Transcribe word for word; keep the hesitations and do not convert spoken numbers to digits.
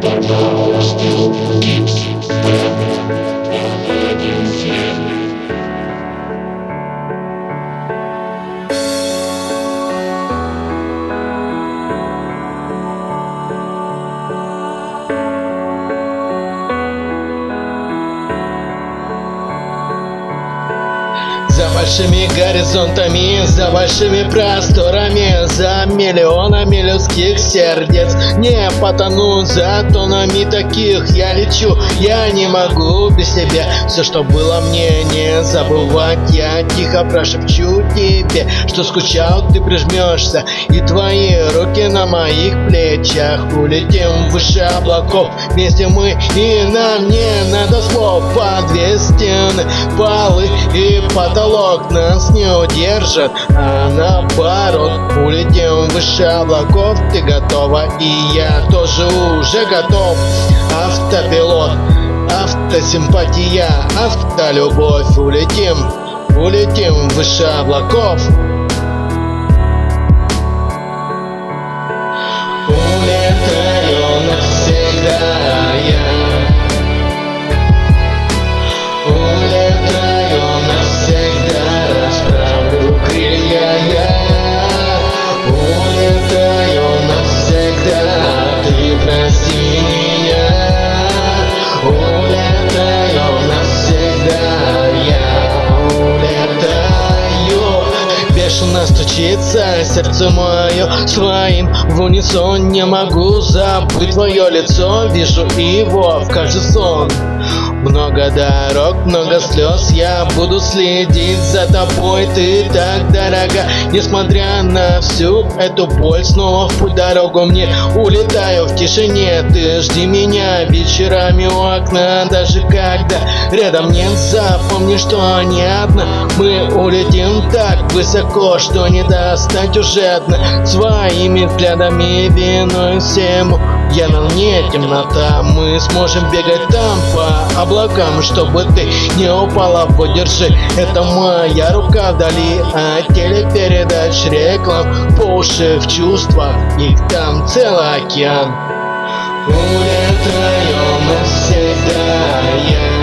За большими горизонтами, за большими просторами, за миллионами людских сердец не потону, за тоннами таких я лечу. Я не могу без тебя все, что было мне, не забывать. Я тихо прошепчу тебе, что скучал, ты прижмешься, и твои руки на моих плечах. Улетим выше облаков вместе мы, и нам не надо слов. По две стены, полы и потолок нас не удержат, а наоборот улетим выше облаков. Ты готова, и я тоже уже готов. Автопилот, автосимпатия, автолюбовь. Улетим, улетим выше облаков. Улетаю навсегда я. Улетаю навсегда, расправлю крылья я. Улетаю навсегда, ты прости меня. Улетаю навсегда я. Улетаю. Бешено стучится сердце мое своим в унисон. Не могу забыть твое лицо, вижу его в каждый сон. Много дорог, много слез, я буду следить за тобой. Ты так дорога, несмотря на всю эту боль. Снова в путь дорогу мне, улетаю в тишине. Ты жди меня вечерами у окна, даже когда рядом нет. Запомни, что не одна, мы улетим так высоко, что не достать уже одна. Своими взглядами виной всему я на мне темнота. Мы сможем бегать там по облакам, чтобы ты не упала. Подержи, это моя рука вдали от телепередач, реклам, по уши в чувствах, их там целый океан. Улетаю навсегда я.